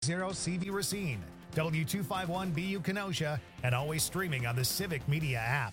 W250CV Racine, W251BU Kenosha, and always streaming on the Civic Media app.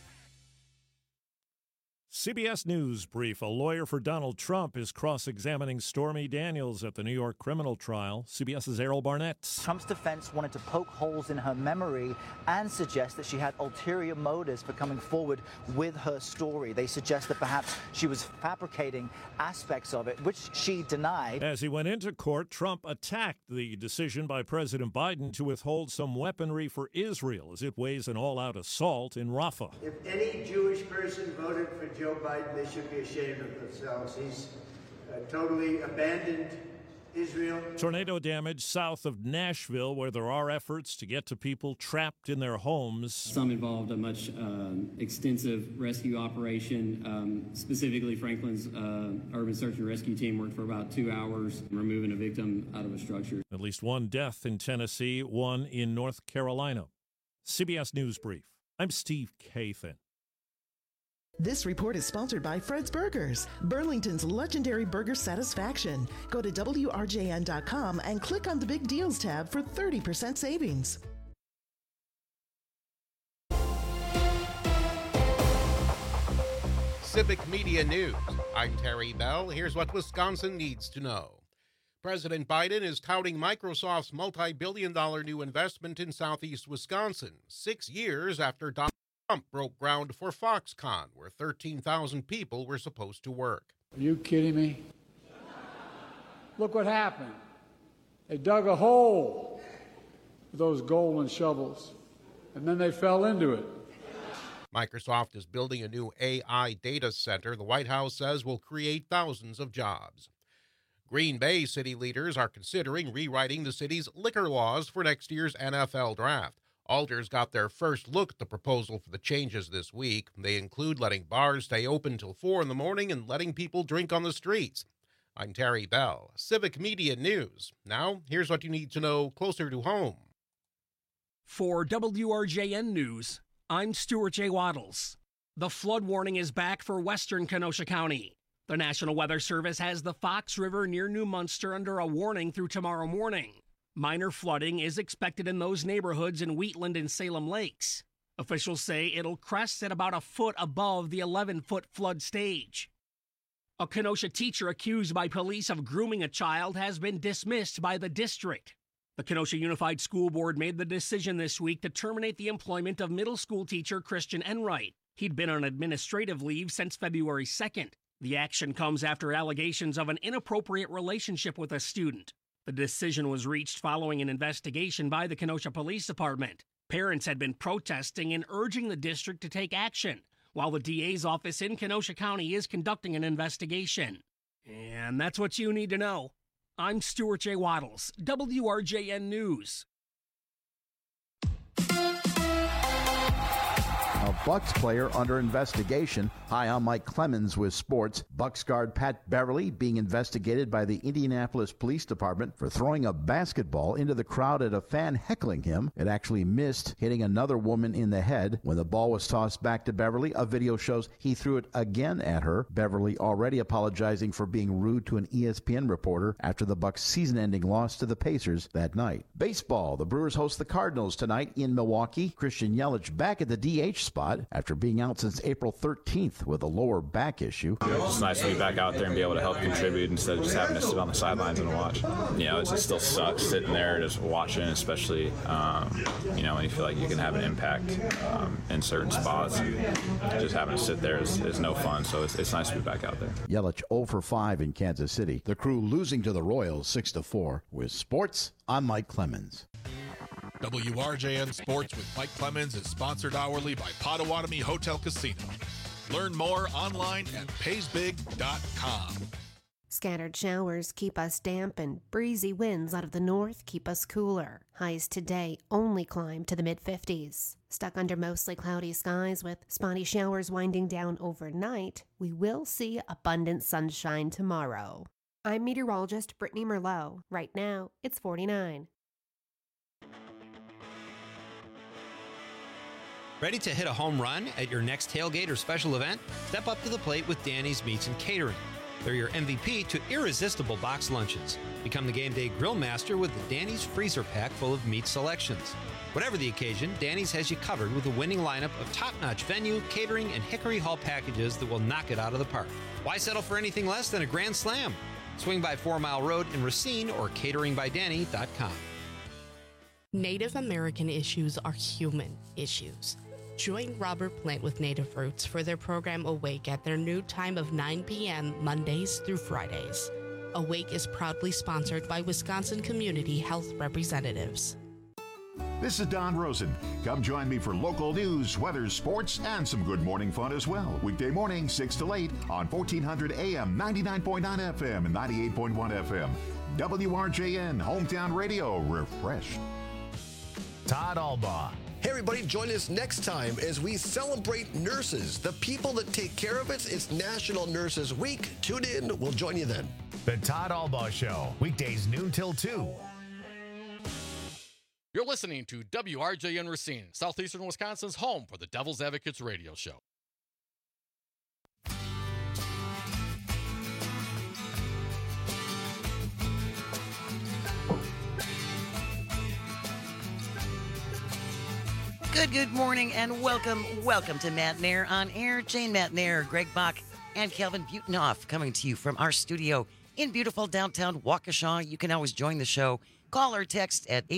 CBS News brief. A lawyer for Donald Trump is cross-examining Stormy Daniels at the New York criminal trial. CBS's Errol Barnett. Trump's defense wanted to poke holes in her memory and suggest that she had ulterior motives for coming forward with her story. They suggest that perhaps she was fabricating aspects of it, which she denied. As he went into court, Trump attacked the decision by President Biden to withhold some weaponry for Israel as it weighs an all-out assault in Rafah. If any Jewish person voted for Joe Biden, they should be ashamed of themselves. He's totally abandoned Israel. Tornado damage south of Nashville, where there are efforts to get to people trapped in their homes. Some involved a much extensive rescue operation. Specifically, Franklin's urban search and rescue team worked for about 2 hours removing a victim out of a structure. At least one death in Tennessee, one in North Carolina. CBS News Brief. I'm Steve Kathan. This report is sponsored by Fred's Burgers, Burlington's legendary burger satisfaction. Go to WRJN.com and click on the Big Deals tab for 30% savings. Civic Media News. I'm Terry Bell. Here's what Wisconsin needs to know. President Biden is touting Microsoft's multi-billion-dollar new investment in southeast Wisconsin, 6 years after Donald Trump broke ground for Foxconn, where 13,000 people were supposed to work. Are you kidding me? Look what happened. They dug a hole with those golden shovels, and then they fell into it. Microsoft is building a new AI data center the White House says will create thousands of jobs. Green Bay city leaders are considering rewriting the city's liquor laws for next year's NFL draft. Alders got their first look at the proposal for the changes this week. They include letting bars stay open till 4 in the morning and letting people drink on the streets. I'm Terry Bell, Civic Media News. Now, here's what you need to know closer to home. For WRJN News, I'm Stuart J. Waddles. The flood warning is back for western Kenosha County. The National Weather Service has the Fox River near New Munster under a warning through tomorrow morning. Minor flooding is expected in those neighborhoods in Wheatland and Salem Lakes. Officials say it'll crest at about a foot above the 11-foot flood stage. A Kenosha teacher accused by police of grooming a child has been dismissed by the district. The Kenosha Unified School Board made the decision this week to terminate the employment of middle school teacher Christian Enright. He'd been on administrative leave since February 2nd. The action comes after allegations of an inappropriate relationship with a student. The decision was reached following an investigation by the Kenosha Police Department. Parents had been protesting and urging the district to take action, while the DA's office in Kenosha County is conducting an investigation. And that's what you need to know. I'm Stuart J. Waddles, WRJN News. A Bucks player under investigation. Hi, I'm Mike Clemens with sports. Bucks guard Pat Beverly being investigated by the Indianapolis Police Department for throwing a basketball into the crowd at a fan heckling him. It actually missed, hitting another woman in the head. When the ball was tossed back to Beverly, a video shows he threw it again at her. Beverly already apologizing for being rude to an ESPN reporter after the Bucks' season-ending loss to the Pacers that night. Baseball. The Brewers host the Cardinals tonight in Milwaukee. Christian Yelich back at the DH spot after being out since April 13th with a lower back issue. It's nice to be back out there and be able to help contribute instead of just having to sit on the sidelines and watch. You know, it just still sucks sitting there just watching, especially, when you feel like you can have an impact in certain spots. Just having to sit there is no fun, so it's nice to be back out there. Yelich 0 for 5 in Kansas City. The Crew losing to the Royals 6-4. With sports, I'm Mike Clemens. WRJN Sports with Mike Clemens is sponsored hourly by Potawatomi Hotel Casino. Learn more online at paysbig.com. Scattered showers keep us damp and breezy winds out of the north keep us cooler. Highs today only climb to the mid-50s. Stuck under mostly cloudy skies with spotty showers winding down overnight, we will see abundant sunshine tomorrow. I'm meteorologist Brittany Merlot. Right now, it's 49. Ready to hit a home run at your next tailgate or special event? Step up to the plate with Danny's Meats and Catering. They're your MVP to irresistible box lunches. Become the game day grill master with the Danny's freezer pack full of meat selections. Whatever the occasion, Danny's has you covered with a winning lineup of top-notch venue, catering, and Hickory Hall packages that will knock it out of the park. Why settle for anything less than a grand slam? Swing by 4 Mile Road in Racine or cateringbydanny.com. Native American issues are human issues. Join Robert Plant with Native Roots for their program Awake at their new time of 9 p.m. Mondays through Fridays. Awake is proudly sponsored by Wisconsin Community Health Representatives. This is Don Rosen. Come join me for local news, weather, sports, and some good morning fun as well. Weekday morning, 6 to 8 on 1400 AM, 99.9 FM, and 98.1 FM. WRJN, Hometown Radio, refreshed. Todd Albaugh. Hey everybody, join us next time as we celebrate nurses, the people that take care of us. It's National Nurses Week. Tune in. We'll join you then. The Todd Albaugh Show, weekdays noon till 2. You're listening to WRJN Racine, Southeastern Wisconsin's home for the Devil's Advocates radio show. Good morning and welcome to Matt Nair on Air. Jane Matt Nair, Greg Bach, and Calvin Butenhoff coming to you from our studio in beautiful downtown Waukesha. You can always join the show. Call or text at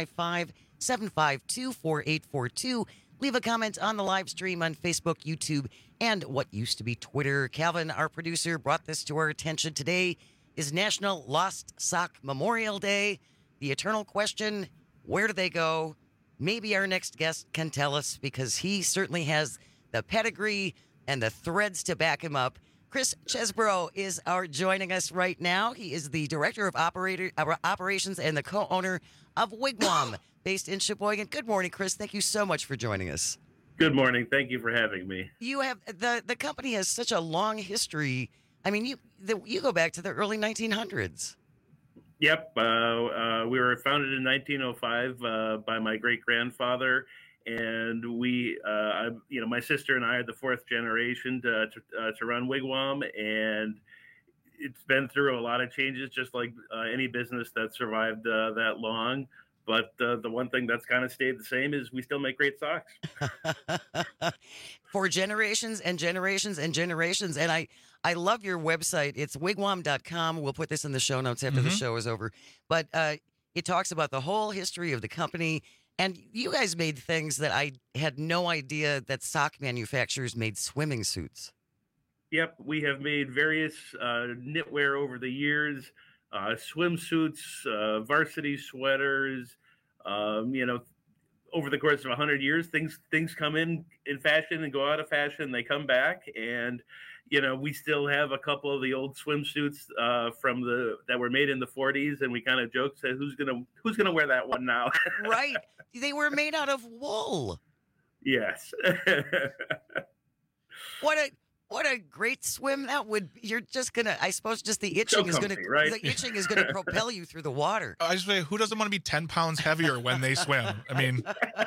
855-752-4842. Leave a comment on the live stream on Facebook, YouTube, and what used to be Twitter. Calvin, our producer, brought this to our attention. Today is National Lost Sock Memorial Day. The eternal question, where do they go? Maybe our next guest can tell us because he certainly has the pedigree and the threads to back him up. Chris Chesbrough is joining us right now. He is the Director of Operations and the co-owner of Wigwam, based in Sheboygan. Good morning, Chris. Thank you so much for joining us. Good morning. Thank you for having me. You have the company has such a long history. I mean, you go back to the early 1900s. Yep. We were founded in 1905 by my great-grandfather. And we, my sister and I are the fourth generation to run Wigwam, and it's been through a lot of changes, just like any business that survived that long. But the one thing that's kind of stayed the same is we still make great socks. For generations and generations and generations. And I love your website. It's wigwam.com. We'll put this in the show notes after the show is over. But it talks about the whole history of the company. And you guys made things that I had no idea that sock manufacturers made swimming suits. Yep, we have made various knitwear over the years, swimsuits, varsity sweaters. Over the course of 100 years, things come in fashion and go out of fashion. They come back, and we still have a couple of the old swimsuits that were made in the 40s, and we kind of joke, say, who's gonna wear that one now? Right. They were made out of wool. Yes. What a great swim that would. You're just gonna. I suppose just the itching is gonna. Right? The itching is gonna propel you through the water. I just say, who doesn't want to be 10 pounds heavier when they swim? I mean.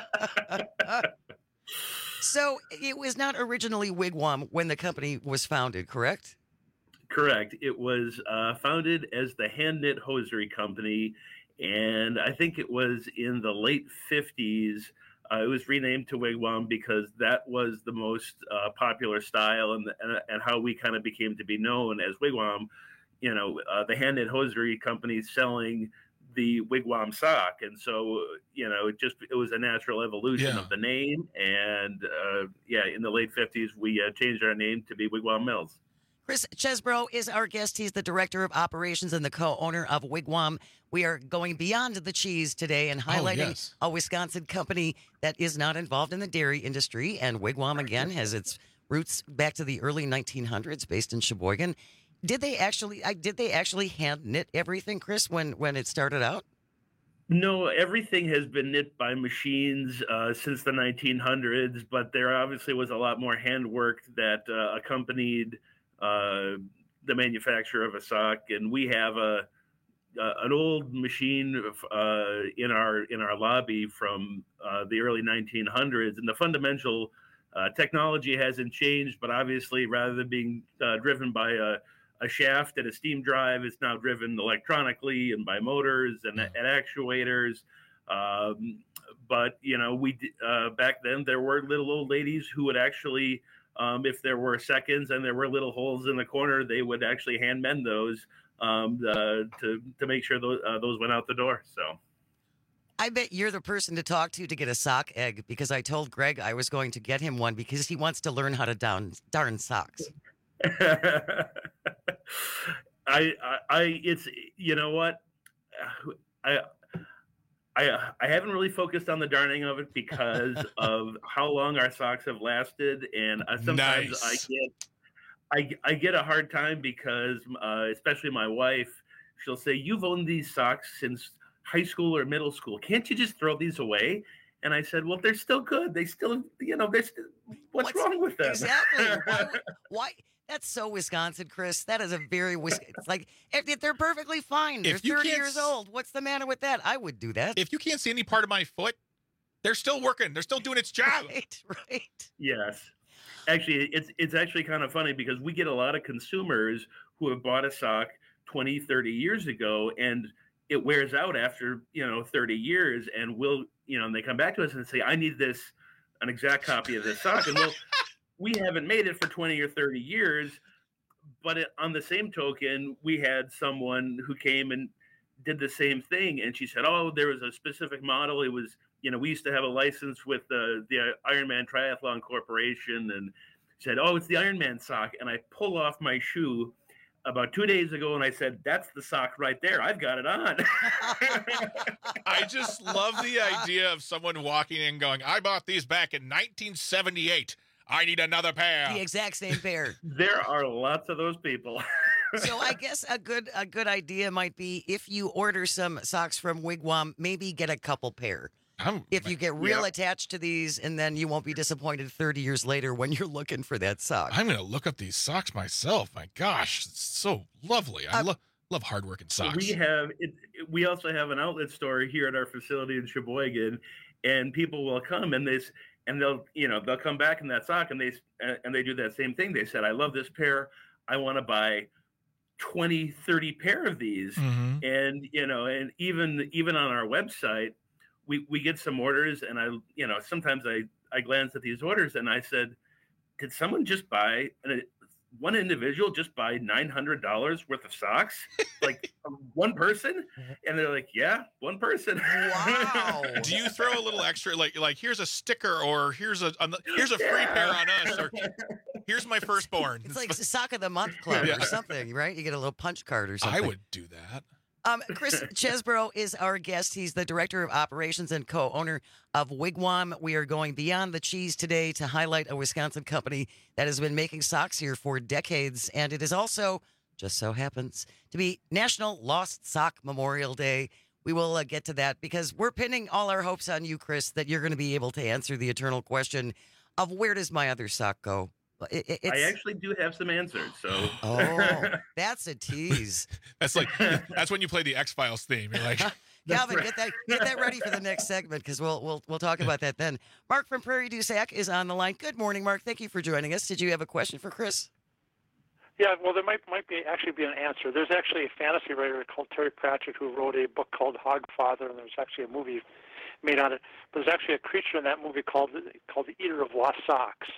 So it was not originally Wigwam when the company was founded, correct? Correct. It was founded as the Hand Knit Hosiery Company, and I think it was in the late 50s. It was renamed to Wigwam because that was the most popular style and how we kind of became to be known as Wigwam. The Hand Knit Hosiery Company selling the Wigwam sock, and so it was a natural evolution of the name. And in the late 50s, we changed our name to be Wigwam Mills. Chris Chesbrough is our guest. He's the Director of Operations and the co-owner of Wigwam. We are going beyond the cheese today and highlighting a Wisconsin company that is not involved in the dairy industry. And Wigwam, again, has its roots back to the early 1900s, based in Sheboygan. Did they actually hand knit everything, Chris, when it started out? No, everything has been knit by machines since the 1900s, but there obviously was a lot more handwork that accompanied the manufacture of a sock. And we have an old machine in our lobby from the early 1900s, and the fundamental technology hasn't changed, but obviously rather than being driven by a shaft and a steam drive. It's now driven electronically and by motors and actuators. But we back then there were little old ladies who would actually, if there were seconds and there were little holes in the corner, they would actually hand mend those to make sure those went out the door. So. I bet you're the person to talk to get a sock egg, because I told Greg I was going to get him one because he wants to learn how to darn socks. It's, you know what? I haven't really focused on the darning of it because of how long our socks have lasted, and sometimes I get a hard time because, especially my wife, she'll say, "You've owned these socks since high school or middle school. Can't you just throw these away?" And I said, "Well, they're still good. They still, what's wrong with them?" Exactly. Why? That's so Wisconsin, Chris. That is a very Wisconsin. It's like, if they're perfectly fine. They're 30 years old. What's the matter with that? I would do that. If you can't see any part of my foot, they're still working. They're still doing its job. Right. Yes. Actually, it's actually kind of funny because we get a lot of consumers who have bought a sock 20, 30 years ago, and it wears out after, 30 years, and and they come back to us and say, "I need an exact copy of this sock." And we haven't made it for 20 or 30 years, but on the same token, we had someone who came and did the same thing. And she said, "Oh, there was a specific model. It was, we used to have a license with the Ironman Triathlon Corporation." And she said, "Oh, it's the Ironman sock." And I pull off my shoe about 2 days ago, and I said, "That's the sock right there. I've got it on." I just love the idea of someone walking in going, "I bought these back in 1978. I need another pair." The exact same pair. There are lots of those people. So I guess a good idea might be, if you order some socks from Wigwam, maybe get a couple pair. If you get real attached to these, and then you won't be disappointed 30 years later when you're looking for that sock. I'm going to look up these socks myself. My gosh, it's so lovely. I love hardworking socks. We also have an outlet store here at our facility in Sheboygan, and people will come and they'll come back in that sock and they do that same thing. They said, "I love this pair. I want to buy 20, 30 pair of these." Mm-hmm. And, and even on our website, we get some orders, and sometimes I glance at these orders and I said, "Did someone just buy one individual just buy $900 worth of socks?" Like one person? And they're like, "Yeah, one person." Wow. Do you throw a little extra, like here's a sticker, or here's a free pair on us, or here's my firstborn? It's like the Sock of the Month Club or something, right? You get a little punch card or something. I would do that. Chris Chesborough is our guest. He's the Director of Operations and co-owner of Wigwam. We are going beyond the cheese today to highlight a Wisconsin company that has been making socks here for decades. And it is also, just so happens, to be National Lost Sock Memorial Day. We will get to that because we're pinning all our hopes on you, Chris, that you're going to be able to answer the eternal question of where does my other sock go? I actually do have some answers. So, that's a tease. That's when you play the X-Files theme. You're like, Calvin, get that ready for the next segment because we'll talk about that then. Mark from Prairie du Sac is on the line. Good morning, Mark. Thank you for joining us. Did you have a question for Chris? Yeah, well, there might actually be an answer. There's actually a fantasy writer called Terry Pratchett who wrote a book called Hogfather, and there's actually a movie made on it. But there's actually a creature in that movie called the Eater of Lost Socks.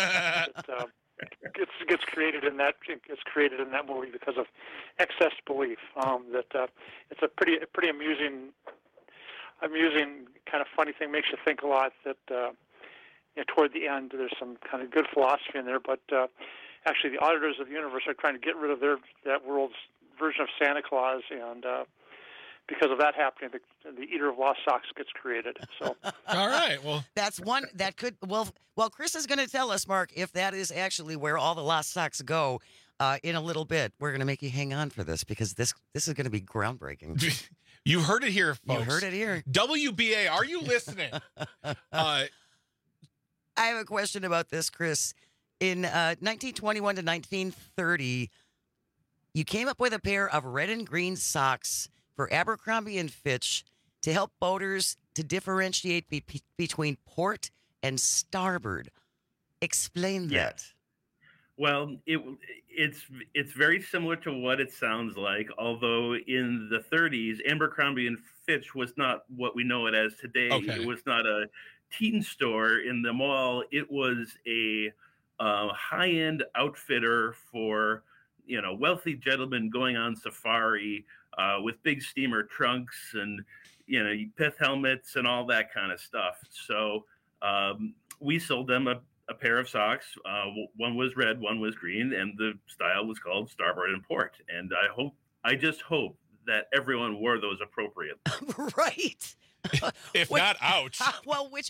Gets created in that movie because of excess belief. It's a pretty amusing kind of funny thing. Makes you think a lot. That toward the end there's some kind of good philosophy in there, but actually the auditors of the universe are trying to get rid of that world's version of Santa Claus, and because of that happening, the Eater of Lost Socks gets created. So, all right, well, that's one that could. Well, Chris is going to tell us, Mark, if that is actually where all the lost socks go. In a little bit, we're going to make you hang on for this because this is going to be groundbreaking. You heard it here, folks. You heard it here. WBA, are you listening? I have a question about this, Chris. In 1921 to 1930, you came up with a pair of red and green socks for Abercrombie and Fitch to help boaters to differentiate between port and starboard. Explain that. Well, it's very similar to what it sounds like, although in the 30s, Abercrombie and Fitch was not what we know it as today. Okay. It was not a teen store in the mall. It was a high-end outfitter for, wealthy gentlemen going on safari with big steamer trunks and, pith helmets and all that kind of stuff. So we sold them a pair of socks. One was red, one was green, and the style was called Starboard and Port. And I just hope that everyone wore those appropriately. Right. If not, ouch. Well, which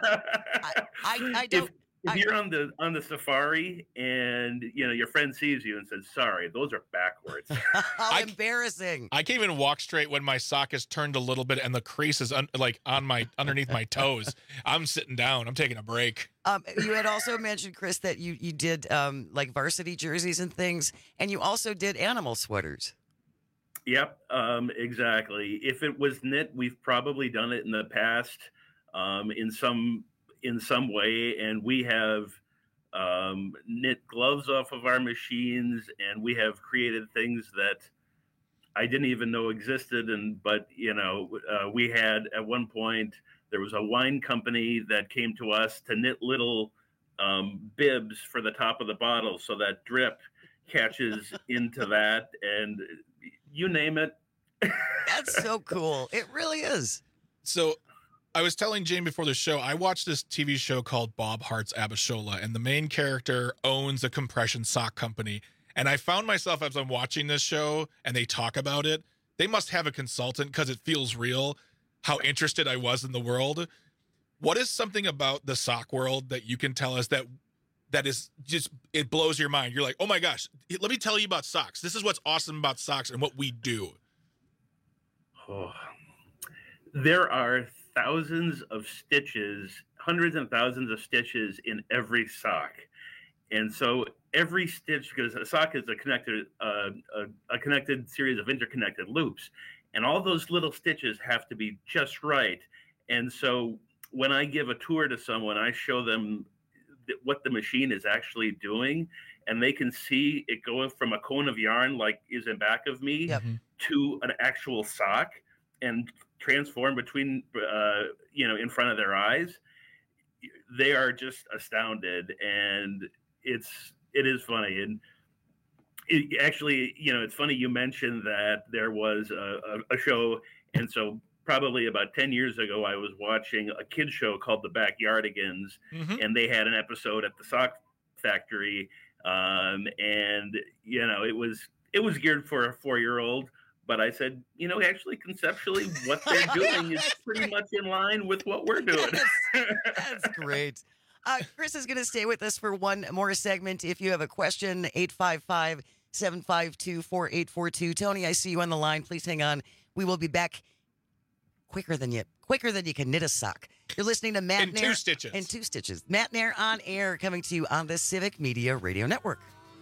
I don't. If you're on the safari and your friend sees you and says, "Sorry, those are backwards." How embarrassing! I can't even walk straight when my sock is turned a little bit and the crease is underneath my toes. I'm sitting down. I'm taking a break. You had also mentioned, Chris, that you did like varsity jerseys and things, and you also did animal sweaters. Yep, exactly. If it was knit, we've probably done it in the past in some way, and we have knit gloves off of our machines, and we have created things that I didn't even know existed. But we had at one point, there was a wine company that came to us to knit little bibs for the top of the bottle so that drip catches into that, and you name it. That's so cool. It really is. So I was telling Jane before the show, I watched this TV show called Bob Hart's Abishola, and the main character owns a compression sock company. And I found myself, as I'm watching this show and they talk about it, they must have a consultant because it feels real, how interested I was in the world. What is something about the sock world that you can tell us that is just, it blows your mind? You're like, oh my gosh, let me tell you about socks. This is what's awesome about socks and what we do. Oh, there are thousands of stitches, hundreds and thousands of stitches in every sock. And so every stitch, because a sock is a connected series of interconnected loops, and all those little stitches have to be just right. And so when I give a tour to someone, I show them what the machine is actually doing, and they can see it going from a cone of yarn like is in back of me to an actual sock and transform between in front of their eyes. They are just astounded, and it is funny. And it's funny you mentioned that there was a show, and so probably about 10 years ago, I was watching a kid's show called The Backyardigans, and they had an episode at the sock factory, and it was geared for a 4-year-old. But I said, actually, conceptually, what they're doing is pretty much in line with what we're doing. That's great. Chris is going to stay with us for one more segment. If you have a question, 855-752-4842. Tony, I see you on the line. Please hang on. We will be back quicker than you can knit a sock. You're listening to Matt Nair. In 2 stitches. Matt Nair on air, coming to you on the Civic Media Radio Network.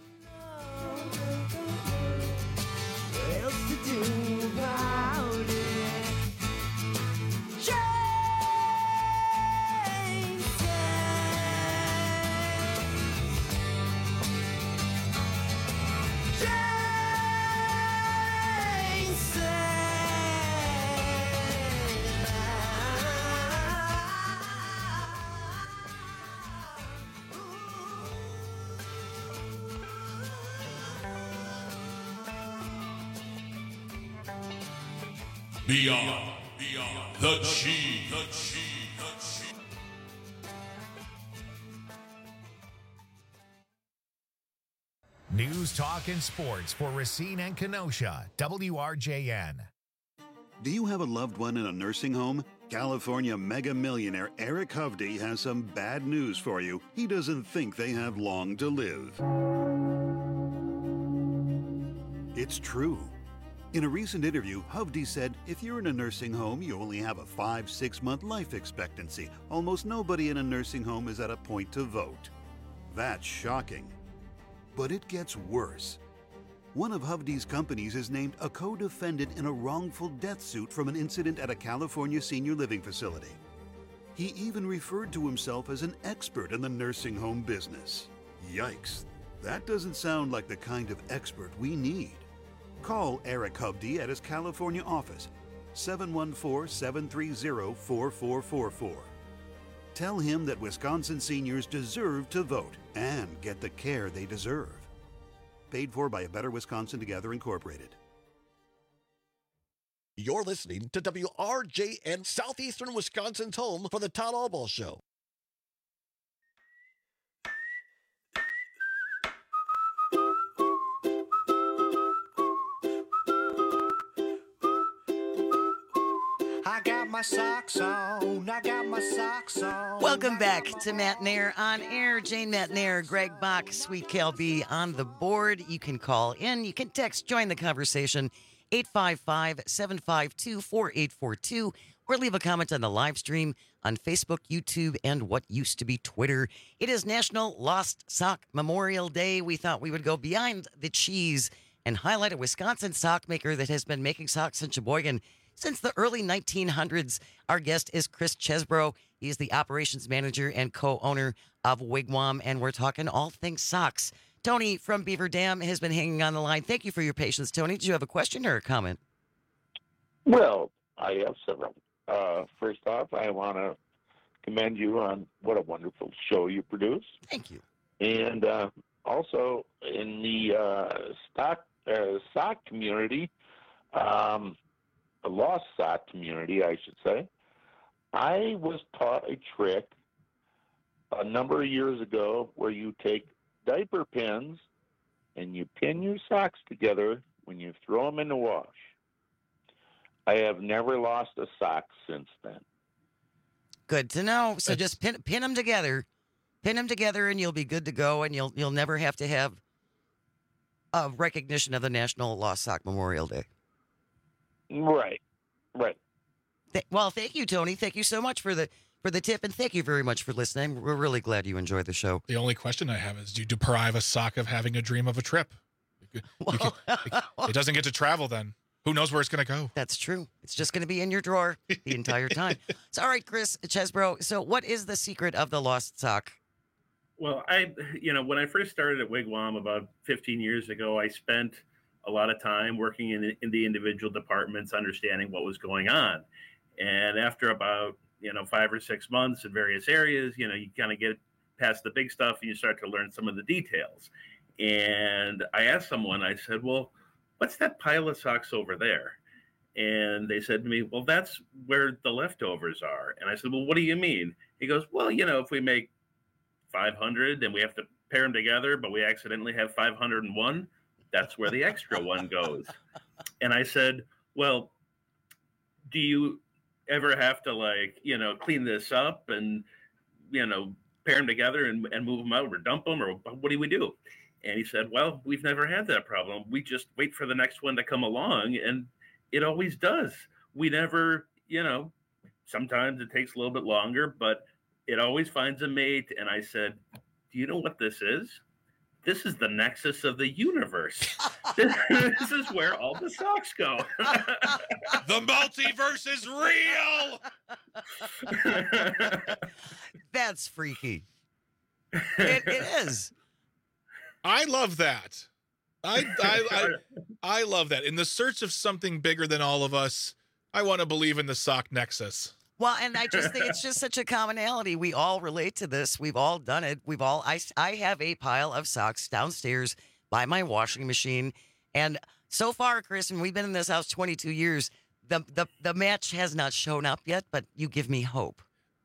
Beyond the Chi. News, talk, and sports for Racine and Kenosha. WRJN. Do you have a loved one in a nursing home? California mega millionaire Eric Hovde has some bad news for you. He doesn't think they have long to live. It's true. In a recent interview, Hovde said, if you're in a nursing home, you only have a 5-6 month life expectancy. Almost nobody in a nursing home is at a point to vote. That's shocking. But it gets worse. One of Hovde's companies is named a co-defendant in a wrongful death suit from an incident at a California senior living facility. He even referred to himself as an expert in the nursing home business. Yikes. That doesn't sound like the kind of expert we need. Call Eric Hovde at his California office, 714-730-4444. Tell him that Wisconsin seniors deserve to vote and get the care they deserve. Paid for by A Better Wisconsin Together, Incorporated. You're listening to WRJN, Southeastern Wisconsin's home for the Todd Albaugh Show. I got my socks on. I got my socks on. Welcome back to Matt Nair on air. Jane Matt Nair, Greg Bach, Sweet Cal B on the board. You can call in. You can text, join the conversation, 855-752-4842, or leave a comment on the live stream on Facebook, YouTube, and what used to be Twitter. It is National Lost Sock Memorial Day. We thought we would go beyond the cheese and highlight a Wisconsin sock maker that has been making socks in Sheboygan since the early 1900s. Our guest is Chris Chesbro. He's the operations manager and co-owner of Wigwam, and we're talking all things socks. Tony from Beaver Dam has been hanging on the line. Thank you for your patience, Tony. Did you have a question or a comment? Well, I have several. First off, I want to commend you on what a wonderful show you produce. Thank you. And also in the sock community, a lost sock community, I should say, I was taught a trick a number of years ago where you take diaper pins and you pin your socks together when you throw them in the wash. I have never lost a sock since then. Good to know. So just pin them together. Pin them together and you'll be good to go, and you'll never have to have a recognition of the National Lost Sock Memorial Day. Right. Well, thank you, Tony. Thank you so much for the tip, and thank you very much for listening. We're really glad you enjoyed the show. The only question I have is, do you deprive a sock of having a dream of a trip? It doesn't get to travel then. Who knows where it's going to go? That's true. It's just going to be in your drawer the entire time. So, all right, Chris Chesbro. So what is the secret of the lost sock? Well, when I first started at Wigwam about 15 years ago, I spent a lot of time working in the individual departments, understanding what was going on. And after about 5 or 6 months in various areas, you kind of get past the big stuff and you start to learn some of the details. And I asked someone, I said, well, what's that pile of socks over there? And they said to me, well, that's where the leftovers are. And I said, well, what do you mean? He goes, well, if we make 500 and we have to pair them together, but we accidentally have 501, that's where the extra one goes. And I said, well, do you ever have to clean this up and, pair them together and move them out or dump them, or what do we do? And he said, well, we've never had that problem. We just wait for the next one to come along, and it always does. We never, sometimes it takes a little bit longer, but it always finds a mate. And I said, do you know what this is? This is the nexus of the universe. This is where all the socks go. The multiverse is real. That's freaky. It is. I love that. I love that. In the search of something bigger than all of us, I want to believe in the sock nexus. Well, and I just think it's just such a commonality. We all relate to this. We've all done it. I have a pile of socks downstairs by my washing machine. And so far, Chris, and we've been in this house 22 years, the match has not shown up yet, but you give me hope.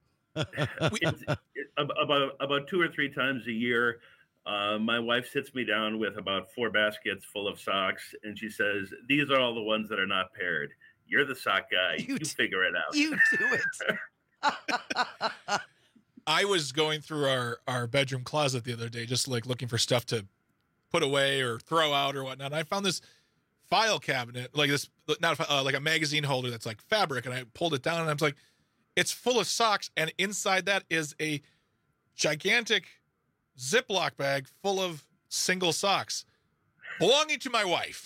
About 2 or 3 times a year, my wife sits me down with about 4 baskets full of socks, and she says, these are all the ones that are not paired. You're the sock guy. You figure it out. You do it. I was going through our bedroom closet the other day, just looking for stuff to put away or throw out or whatnot. And I found this file cabinet, like a magazine holder that's like fabric. And I pulled it down and I was like, it's full of socks. And inside that is a gigantic Ziploc bag full of single socks belonging to my wife.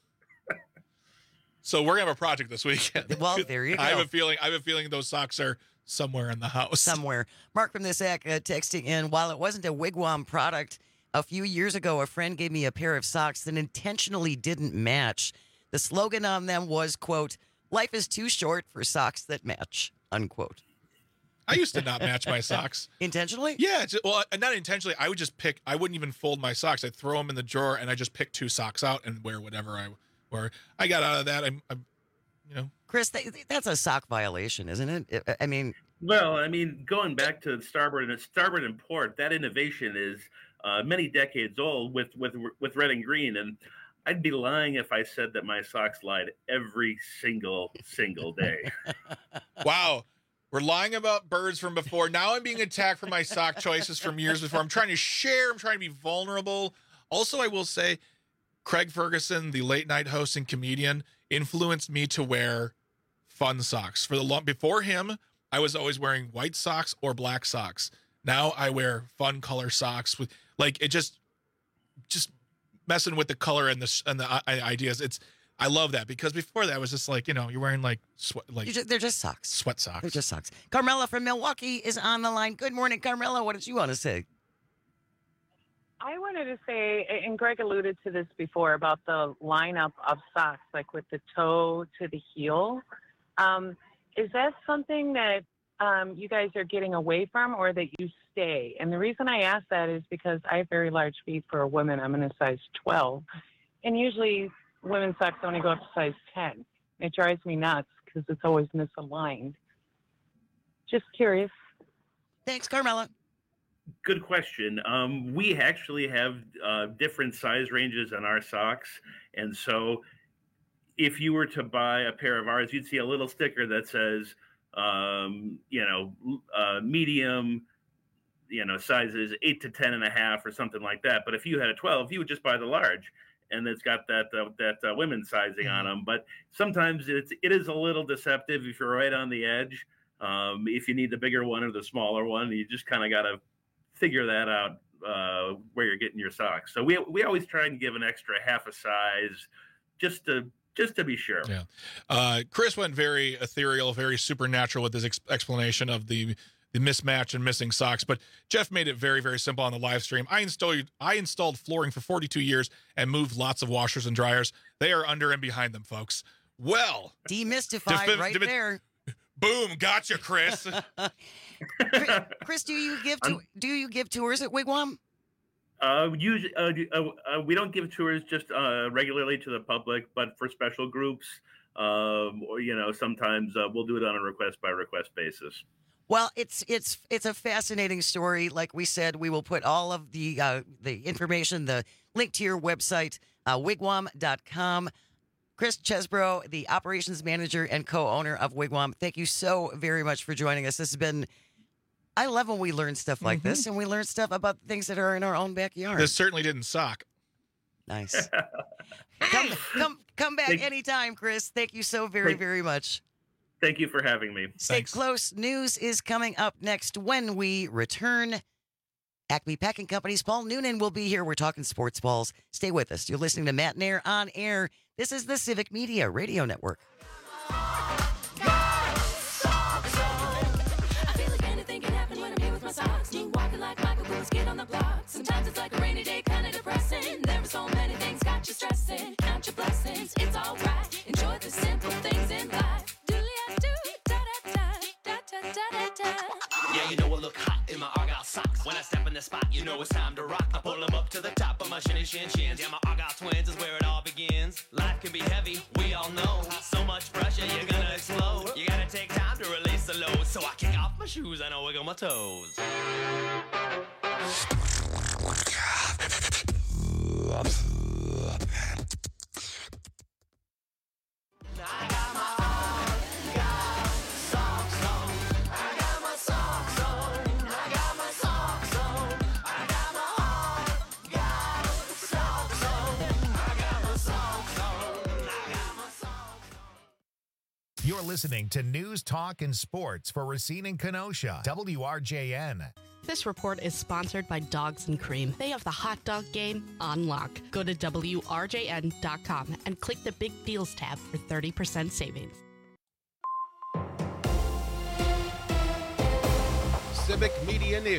So we're gonna have a project this weekend. Well, there you go. I have a feeling those socks are somewhere in the house. Somewhere. Mark from the SAC texting in, while it wasn't a Wigwam product, A few years ago, a friend gave me a pair of socks that intentionally didn't match. The slogan on them was, quote, "Life is too short for socks that match," unquote. I used to not match my socks. Intentionally? Yeah. Well, not intentionally. I would just pick. I wouldn't even fold my socks. I'd throw them in the drawer, and I just pick 2 socks out and wear whatever I wear. I got out of that. I'm Chris, that's a sock violation, isn't it? I mean... Well, I mean, going back to Starboard and Port, that innovation is many decades old with red and green, and I'd be lying if I said that my socks lied every single day. Wow. We're lying about birds from before. Now I'm being attacked for my sock choices from years before. I'm trying to share. I'm trying to be vulnerable. Also, I will say, Craig Ferguson, the late night host and comedian, influenced me to wear fun socks. Before him, I was always wearing white socks or black socks. Now I wear fun color socks with it just messing with the color and the ideas. I love that, because before that I was just you're wearing they're just socks. Sweat socks. They're just socks. Carmela from Milwaukee is on the line. Good morning, Carmela. What did you want to say? I wanted to say, and Greg alluded to this before, about the lineup of socks, like with the toe to the heel. Is that something that you guys are getting away from, or that you stay? And the reason I ask that is because I have very large feet for a woman. I'm in a size 12. And usually women's socks only go up to size 10. It drives me nuts because it's always misaligned. Just curious. Thanks, Carmela. Good question. We actually have different size ranges on our socks. And so if you were to buy a pair of ours, you'd see a little sticker that says, medium, sizes 8 to 10.5 or something like that. But if you had a 12, you would just buy the large, and it's got that women's sizing on them. But sometimes it is a little deceptive if you're right on the edge. If you need the bigger one or the smaller one, you just kind of got to figure that out where you're getting your socks. So we always try and give an extra half a size just to be sure. Yeah. Chris went very ethereal, very supernatural with his explanation of the mismatch and missing socks. But Jeff made it very, very simple on the live stream. I installed flooring for 42 years and moved lots of washers and dryers. They are under and behind them, folks. Well, demystified right there. Boom, gotcha, Chris. Chris, do you give tours at Wigwam? Usually, we don't give tours just regularly to the public, but for special groups, or sometimes we'll do it on a request by request basis. Well, it's a fascinating story. Like we said, we will put all of the information, the link to your website, wigwam.com. Chris Chesbro, the operations manager and co-owner of Wigwam, thank you so very much for joining us. This has been, I love when we learn stuff like this, and we learn stuff about things that are in our own backyard. This certainly didn't suck. Nice. Come back anytime, Chris. Thank you so very much. Thank you for having me. Stay close. News is coming up next when we return. Acme Packing Company's Paul Noonan will be here. We're talking sports balls. Stay with us. You're listening to Matt Nair on air. This is the Civic Media Radio Network. Sometimes it's like a rainy day, kind of depressing. There are so many things got you stressing. Count your blessings, it's all right. Enjoy the simple things in life. Yeah, you know I look hot in my Argyle socks. When I step in the spot, you know it's time to rock. I pull them up to the top of my shinny shin shins. Yeah, my Argyle twins is where it all begins. Life can be heavy, we all know. So much pressure, you're gonna explode. You gotta take time to release the load. So I kick off my shoes and I wiggle my toes. You're listening to News, Talk, and Sports for Racine and Kenosha, WRJN. This report is sponsored by Dogs and Cream. They have the hot dog game on lock. Go to WRJN.com and click the Big Deals tab for 30% savings. Civic Media News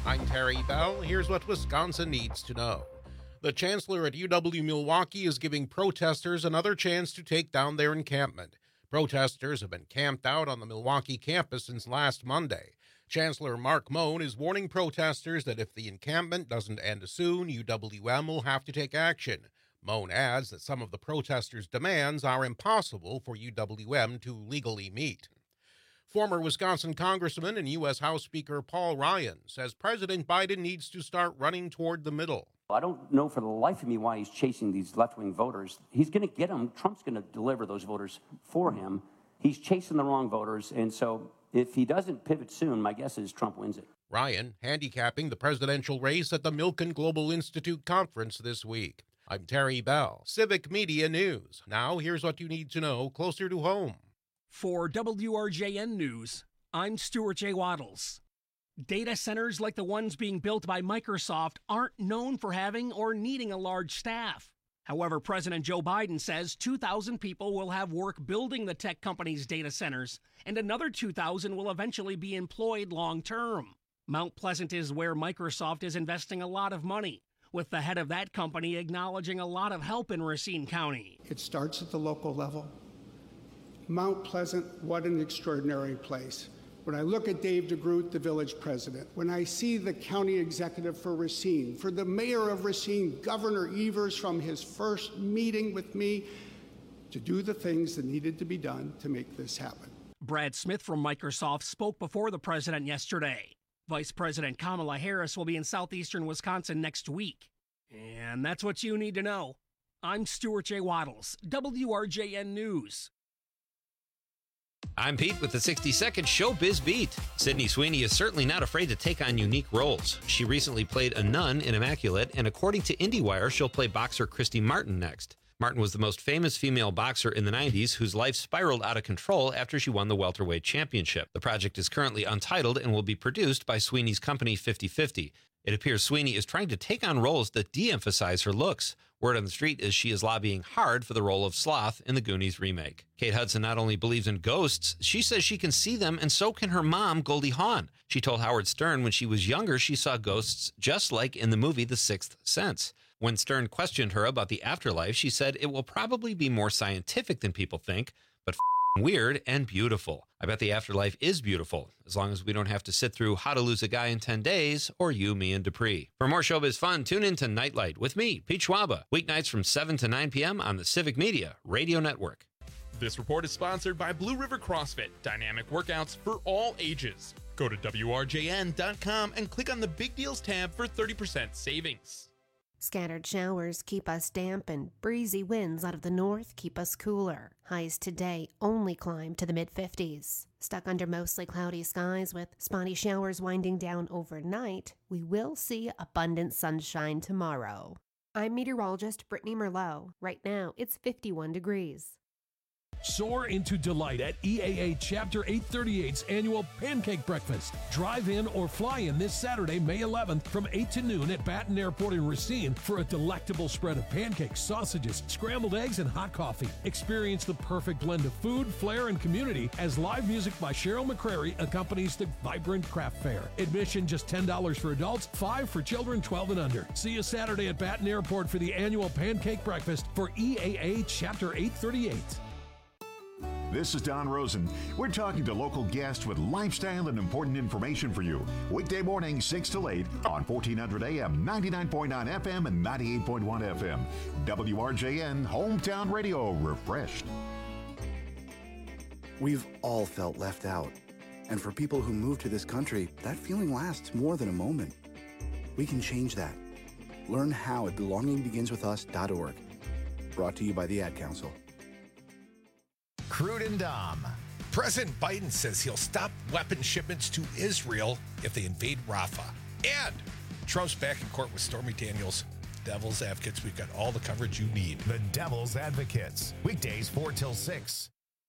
I'm Terry Bell. Here's what Wisconsin needs to know. The chancellor at UW-Milwaukee is giving protesters another chance to take down their encampment. Protesters have been camped out on the Milwaukee campus since last Monday. Chancellor Mark Moen is warning protesters that if the encampment doesn't end soon, UWM will have to take action. Moen adds that some of the protesters' demands are impossible for UWM to legally meet. Former Wisconsin Congressman and U.S. House Speaker Paul Ryan says President Biden needs to start running toward the middle. I don't know for the life of me why he's chasing these left-wing voters. He's going to get them. Trump's going to deliver those voters for him. He's chasing the wrong voters, and so if he doesn't pivot soon, my guess is Trump wins it. Ryan handicapping the presidential race at the Milken Global Institute conference this week. I'm Terry Bell, Civic Media News. Now here's what you need to know closer to home. For WRJN News, I'm Stuart J. Waddles. Data centers like the ones being built by Microsoft aren't known for having or needing a large staff. However, President Joe Biden says 2,000 people will have work building the tech company's data centers, and another 2,000 will eventually be employed long-term. Mount Pleasant is where Microsoft is investing a lot of money, with the head of that company acknowledging a lot of help in Racine County. It starts at the local level. Mount Pleasant, what an extraordinary place. When I look at Dave DeGroot, the village president, when I see the county executive for Racine, for the mayor of Racine, Governor Evers, from his first meeting with me, to do the things that needed to be done to make this happen. Brad Smith from Microsoft spoke before the president yesterday. Vice President Kamala Harris will be in southeastern Wisconsin next week. And that's what you need to know. I'm Stuart J. Waddles, WRJN News. I'm Pete with the 60-second Showbiz Beat. Sydney Sweeney is certainly not afraid to take on unique roles. She recently played a nun in Immaculate, and according to IndieWire, she'll play boxer Christy Martin next. Martin was the most famous female boxer in the 90s whose life spiraled out of control after she won the welterweight championship. The project is currently untitled and will be produced by Sweeney's company 50/50. It appears Sweeney is trying to take on roles that de-emphasize her looks. Word on the street is she is lobbying hard for the role of Sloth in the Goonies remake. Kate Hudson not only believes in ghosts, she says she can see them, and so can her mom, Goldie Hawn. She told Howard Stern when she was younger she saw ghosts just like in the movie The Sixth Sense. When Stern questioned her about the afterlife, she said it will probably be more scientific than people think, but weird and beautiful. I bet the afterlife is beautiful, as long as we don't have to sit through How to Lose a Guy in 10 Days or You, Me, and Dupree. For more showbiz fun, tune in to Nightlight with me, Pete Schwaba, weeknights from 7 to 9 p.m. on the Civic Media Radio Network. This report is sponsored by Blue River CrossFit, dynamic workouts for all ages. Go to WRJN.com and click on the Big Deals tab for 30% savings. Scattered showers keep us damp and breezy winds out of the north keep us cooler. Highs today only climb to the mid-50s. Stuck under mostly cloudy skies with spotty showers winding down overnight, we will see abundant sunshine tomorrow. I'm meteorologist Brittany Merlot. Right now, it's 51 degrees. Soar into delight at EAA Chapter 838's annual Pancake Breakfast. Drive in or fly in this Saturday, May 11th from 8 to noon at Baton Airport in Racine for a delectable spread of pancakes, sausages, scrambled eggs, and hot coffee. Experience the perfect blend of food, flair, and community as live music by Cheryl McCrary accompanies the vibrant craft fair. Admission just $10 for adults, $5 for children 12 and under. See you Saturday at Baton Airport for the annual Pancake Breakfast for EAA Chapter 838. This is Don Rosen. We're talking to local guests with lifestyle and important information for you. Weekday morning, 6 to 8 on 1400 AM, 99.9 FM, and 98.1 FM. WRJN Hometown Radio, refreshed. We've all felt left out. And for people who move to this country, that feeling lasts more than a moment. We can change that. Learn how at belongingbeginswithus.org. Brought to you by the Ad Council. Crude and Dom. President Biden says he'll stop weapon shipments to Israel if they invade Rafah. And Trump's back in court with Stormy Daniels. Devil's Advocates, we've got all the coverage you need. The Devil's Advocates. Weekdays 4 till 6.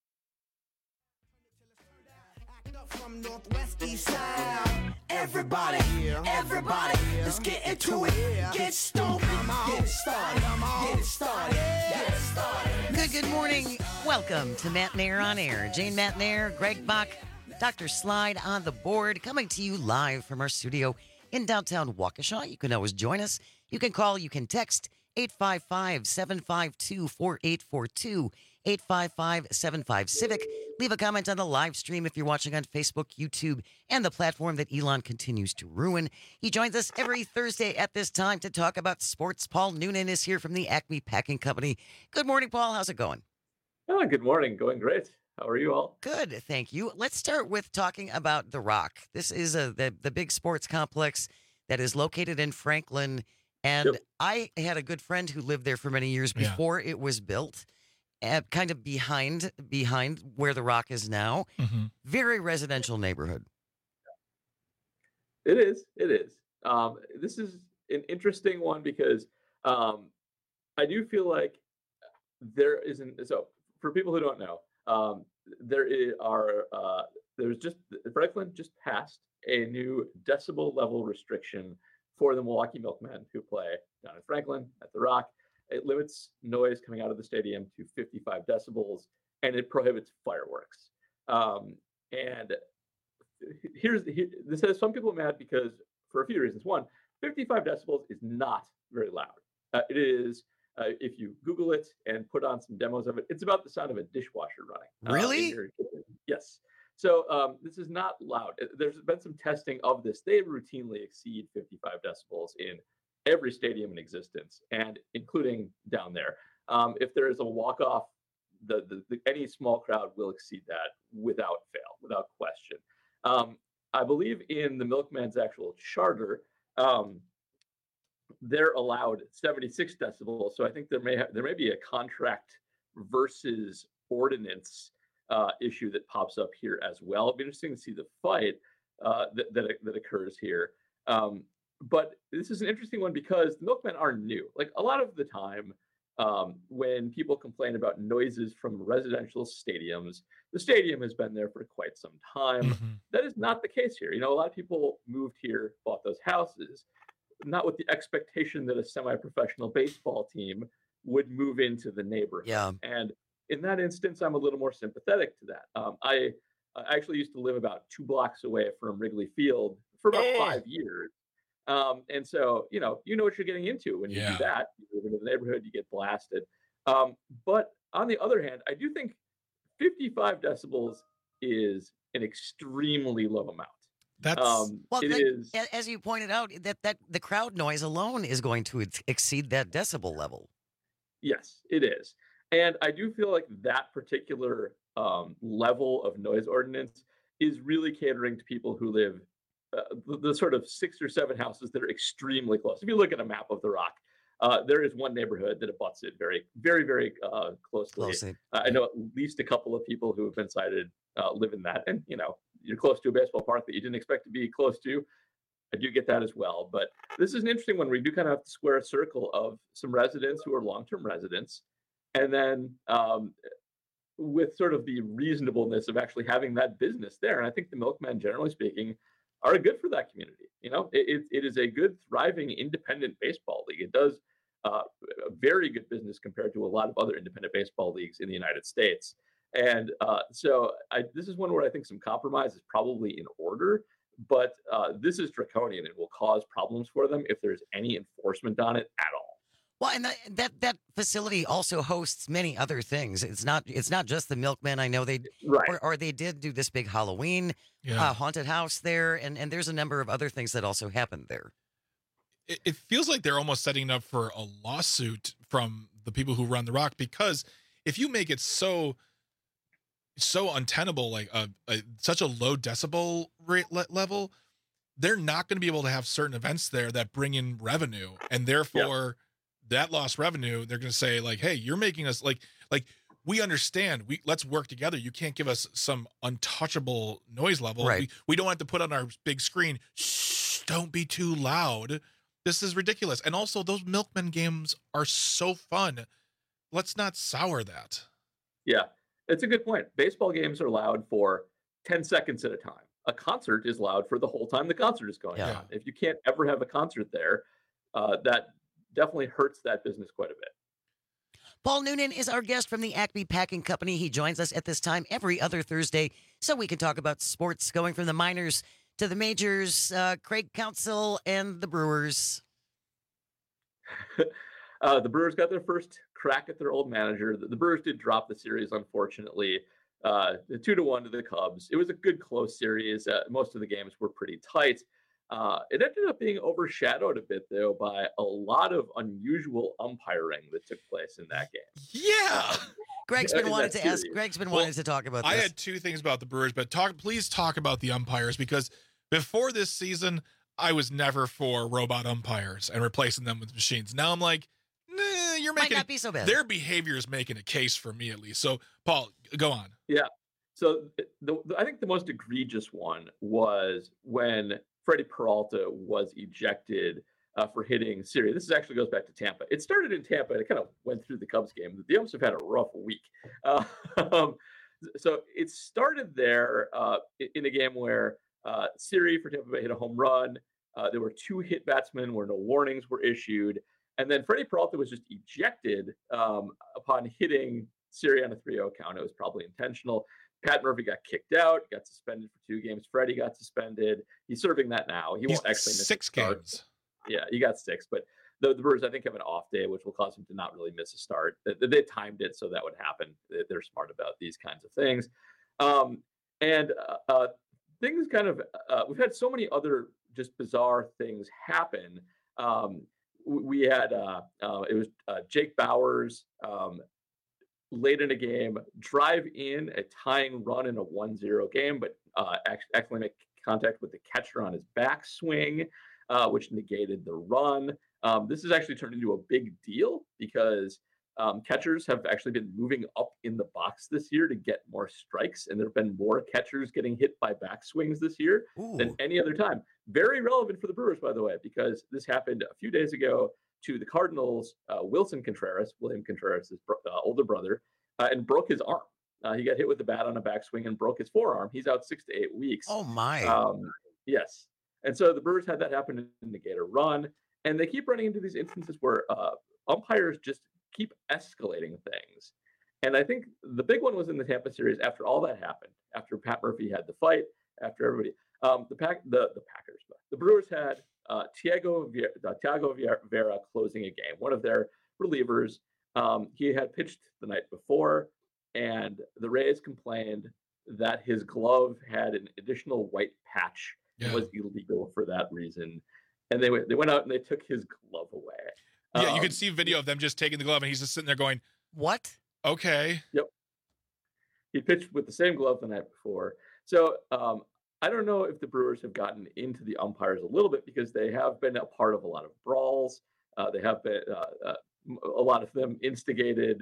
From Northwest East Side. Everybody, let's get into it. Get stoned, get it started, get it started, get it started. Good morning. Welcome to Matt Nair on Air. Jane Matt Nair, Greg Bach, Dr. Slide on the board, coming to you live from our studio in downtown Waukesha. You can always join us. You can call, you can text 855-752-4842, 855-75-CIVIC. Leave a comment on the live stream if you're watching on Facebook, YouTube, and the platform that Elon continues to ruin. He joins us every Thursday at this time to talk about sports. Paul Noonan is here from the Acme Packing Company. Good morning, Paul. How's it going? Oh, good morning. Going great. How are you all? Good, thank you. Let's start with talking about The Rock. This is the big sports complex that is located in Franklin. And I had a good friend who lived there for many years before it was built, kind of behind where The Rock is now. Very residential neighborhood. It is. This is an interesting one because I do feel like there isn't. So for people who don't know, Franklin just passed a new decibel level restriction for the Milwaukee Milkmen who play down in Franklin at The Rock. It limits noise coming out of the stadium to 55 decibels, and it prohibits fireworks. And this has some people mad because for a few reasons. One, 55 decibels is not very loud. It is, if you Google it and put on some demos of it, it's about the sound of a dishwasher running. Really? Yes. So this is not loud. There's been some testing of this. They routinely exceed 55 decibels in every stadium in existence, and including down there. If there is a walk-off, any small crowd will exceed that without fail, without question. I believe in the Milkman's actual charter, they're allowed 76 decibels. So I think there may be a contract versus ordinance issue that pops up here as well. It'll be interesting to see the fight that occurs here. But this is an interesting one because the Milkmen are new. Like a lot of the time, when people complain about noises from residential stadiums, the stadium has been there for quite some time. That is not the case here. A lot of people moved here, bought those houses, not with the expectation that a semi-professional baseball team would move into the neighborhood. Yeah. And in that instance, I'm a little more sympathetic to that. I actually used to live about 2 blocks away from Wrigley Field for about 5 years. And so, you know what you're getting into when you do that. You move into the neighborhood, you get blasted. But on the other hand, I do think 55 decibels is an extremely low amount. As you pointed out, that the crowd noise alone is going to exceed that decibel level. Yes, it is. And I do feel like that particular level of noise ordinance is really catering to people who live the sort of 6 or 7 houses that are extremely close. If you look at a map of The Rock, there is one neighborhood that abuts it very, very, very closely. I know at least a couple of people who have been cited live in that. And, you're close to a baseball park that you didn't expect to be close to. I do get that as well. But this is an interesting one where you do kind of have to square a circle of some residents who are long-term residents. And then with sort of the reasonableness of actually having that business there. And I think the Milkmen, generally speaking, are good for that community. It is a good, thriving, independent baseball league. It does a very good business compared to a lot of other independent baseball leagues in the United States. And so this is one where I think some compromise is probably in order, but this is draconian and will cause problems for them if there's any enforcement on it at all. Well, and that facility also hosts many other things. It's not just the Milkmen. I know they or they did do this big Halloween haunted house there, and there's a number of other things that also happened there. It feels like they're almost setting up for a lawsuit from the people who run The Rock, because if you make it so untenable, like such a low decibel rate level, they're not going to be able to have certain events there that bring in revenue, and therefore that lost revenue, they're going to say like, hey, you're making us like we understand, let's work together. You can't give us some untouchable noise level. Right. We don't have to put on our big screen, shh, don't be too loud. This is ridiculous. And also those Milkmen games are so fun. Let's not sour that. Yeah, it's a good point. Baseball games are loud for 10 seconds at a time. A concert is loud for the whole time the concert is going on. If you can't ever have a concert there, that definitely hurts that business quite a bit. Paul Noonan is our guest from the Acme Packing Company. He joins us at this time every other Thursday so we can talk about sports, going from the minors to the majors, Craig Counsell and the Brewers. The Brewers got their first crack at their old manager. The Brewers did drop the series, unfortunately, 2-1 to the Cubs. It was a good close series. Most of the games were pretty tight. It ended up being overshadowed a bit, though, by a lot of unusual umpiring that took place in that game. Yeah. Greg's been wanting to ask. Greg's been wanting to talk about this. I had two things about the Brewers, but please talk about the umpires, because before this season, I was never for robot umpires and replacing them with machines. Now I'm like, nah, you're making might not be so bad. Their behavior is making a case for me, at least. So, Paul, go on. Yeah. So I think the most egregious one was when Freddie Peralta was ejected for hitting Siri. This actually goes back to Tampa. It started in Tampa and it kind of went through the Cubs game. The umps have had a rough week. So it started there in a game where Siri for Tampa Bay hit a home run. There were 2 hit batsmen where no warnings were issued. And then Freddie Peralta was just ejected upon hitting Siri on a 3-0 count. It was probably intentional. Pat Murphy got kicked out, got suspended for 2 games. Freddie got suspended. He's serving that now. He's won't actually miss 6 games. Yeah, he got 6. But the Brewers, I think, have an off day, which will cause him to not really miss a start. They timed it so that would happen. They're smart about these kinds of things. Things kind of, we've had so many other just bizarre things happen. We had, it was Jake Bowers late in a game, drive in a tying run in a 1-0 game, but actually make contact with the catcher on his backswing, which negated the run. This has actually turned into a big deal because catchers have actually been moving up in the box this year to get more strikes, and there have been more catchers getting hit by backswings this year than any other time. Very relevant for the Brewers, by the way, because this happened a few days ago to the Cardinals, William Contreras' older brother, and broke his arm. He got hit with the bat on a backswing and broke his forearm. He's out 6 to 8 weeks. Oh, my. Yes. And so the Brewers had that happen to negate a run, and they keep running into these instances where umpires just keep escalating things. And I think the big one was in the Tampa series after all that happened, after Pat Murphy had the fight, after everybody. The Brewers had Thiago Vera closing a game, one of their relievers. He had pitched the night before, and the Rays complained that his glove had an additional white patch. It was illegal for that reason. And they went out and they took his glove away. Yeah, you could see video of them just taking the glove, and he's just sitting there going, "What? Okay." Yep. He pitched with the same glove the night before. So I don't know if the Brewers have gotten into the umpires a little bit because they have been a part of a lot of brawls. They have been a lot of them instigated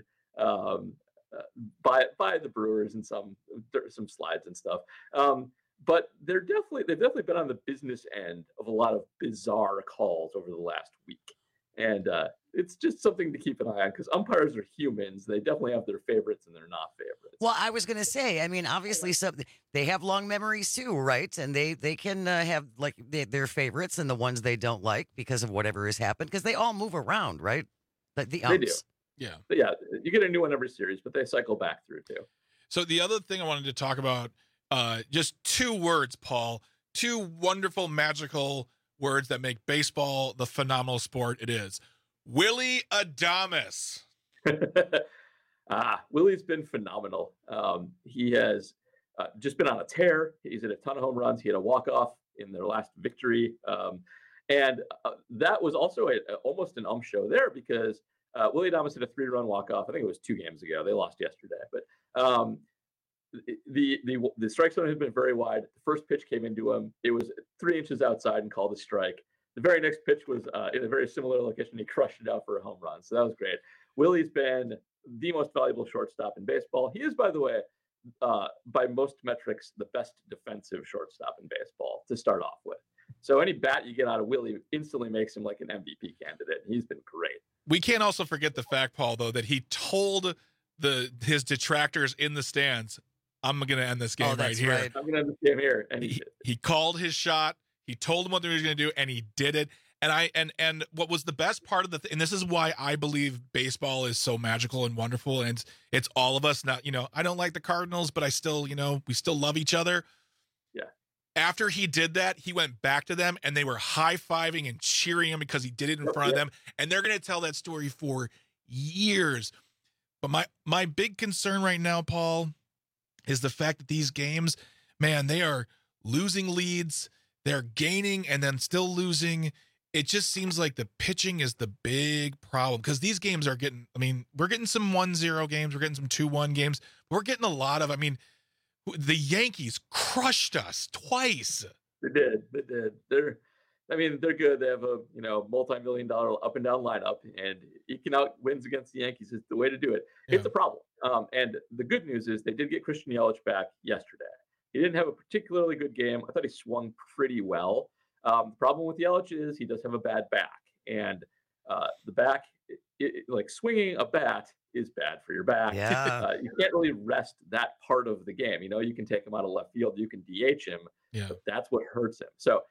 by the Brewers and some slides and stuff. But they've definitely been on the business end of a lot of bizarre calls over the last week. And it's just something to keep an eye on because umpires are humans. They definitely have their favorites and their not favorites. Well, I was going to say, I mean, obviously, they have long memories too, right? And they can have like their favorites and the ones they don't like because of whatever has happened because they all move around, right? The umps. They do. Yeah. But yeah, you get a new one every series, but they cycle back through too. So the other thing I wanted to talk about, just 2 words, Paul, 2 wonderful, magical words that make baseball the phenomenal sport it is. Willy Adames. Willie's been phenomenal. He has just been on a tear. He's hit a ton of home runs. He had a walk-off in their last victory. And that was also almost an show there because Willy Adames hit a 3-run walk-off. I think it was 2 games ago. They lost yesterday. But the strike zone has been very wide. The first pitch came into him. It was 3 inches outside and called a strike. The very next pitch was in a very similar location. He crushed it out for a home run. So that was great. Willie's been the most valuable shortstop in baseball. He is, by the way, by most metrics, the best defensive shortstop in baseball to start off with. So any bat you get out of Willie instantly makes him like an MVP candidate. He's been great. We can't also forget the fact, Paul, though, that he told his detractors in the stands, I'm going to end this game right here. Right. I'm going to end this game here. And he called his shot. He told them what they were going to do, and he did it. And what was the best part of and this is why I believe baseball is so magical and wonderful, and it's all of us. Not, I don't like the Cardinals, but I still, we still love each other. Yeah. after he did that, he went back to them and they were high-fiving and cheering him because he did it in front of them. And they're going to tell that story for years. But my big concern right now, Paul, is the fact that these games, man, they are losing leads. They're gaining and then still losing. It just seems like the pitching is the big problem because these games are getting, I mean, we're getting some 1-0 games. We're getting some 2-1 games. We're getting a lot of, I mean, the Yankees crushed us twice. They did. They're good. They have a, multi-million-dollar up and down lineup, and eking out wins against the Yankees is the way to do it. Yeah. It's a problem. And the good news is they did get Christian Yelich back yesterday. He didn't have a particularly good game. I thought he swung pretty well. The problem with Yelich is he does have a bad back, and the back, like swinging a bat is bad for your back. Yeah. You can't really rest that part of the game. You can take him out of left field, you can DH him, but that's what hurts him. So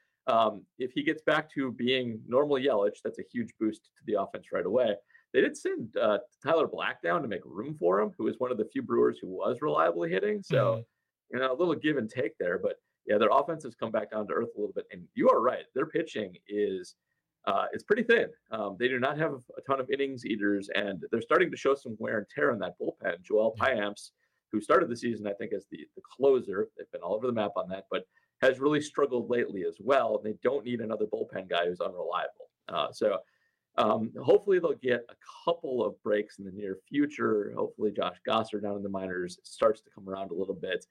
if he gets back to being normal Yelich, that's a huge boost to the offense right away. They did send Tyler Black down to make room for him, who is one of the few Brewers who was reliably hitting. So, a little give and take there, but yeah, their offense has come back down to earth a little bit. And you are right. Their pitching is it's pretty thin. They do not have a ton of innings eaters, and they're starting to show some wear and tear in that bullpen. Joel Payamps, who started the season, I think, as the closer, they've been all over the map on that, but has really struggled lately as well. And they don't need another bullpen guy who's unreliable. So hopefully they'll get a couple of breaks in the near future. Hopefully Josh Gosser down in the minors starts to come around a little bit.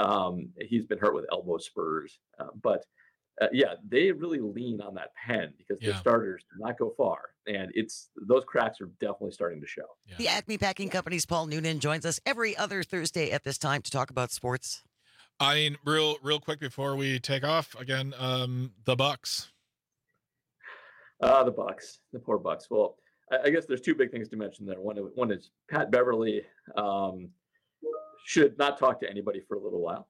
He's been hurt with elbow spurs, but they really lean on that pen because their starters do not go far, and those cracks are definitely starting to show. The Acme Packing Company's Paul Noonan joins us every other Thursday at this time to talk about sports. I mean, real quick before we take off again, the Bucks. The Bucks, the poor Bucks. Well, I guess there's two big things to mention there. One is Pat Beverly should not talk to anybody for a little while.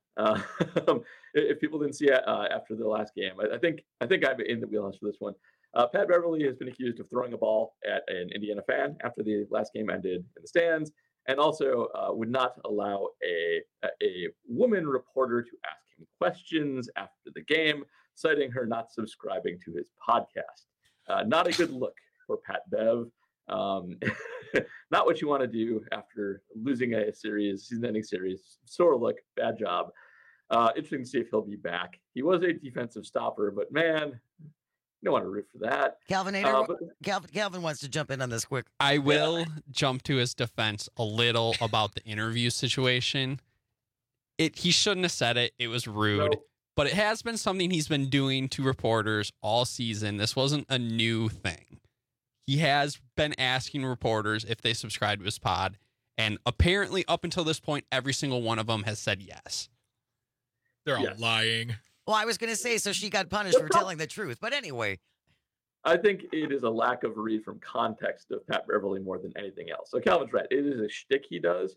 If people didn't see it after the last game, I think I'm in the wheelhouse for this one. Pat Beverly has been accused of throwing a ball at an Indiana fan after the last game ended in the stands, and also would not allow a woman reporter to ask him questions after the game, citing her not subscribing to his podcast. Not a good look for Pat Bev. Not what you want to do after losing a season-ending series. Sore look, bad job. Interesting to see if he'll be back. He was a defensive stopper, but man, you don't want to root for that. Calvin wants to jump in on this quick. I will jump to his defense a little about the interview situation. He shouldn't have said it. It was rude. No. But it has been something he's been doing to reporters all season. This wasn't a new thing. He has been asking reporters if they subscribe to his pod, and apparently up until this point, every single one of them has said yes. They're all lying. Well, I was going to say, so she got punished for telling the truth. But anyway. I think it is a lack of read from context of Pat Beverly more than anything else. So Calvin's right. It is a shtick he does.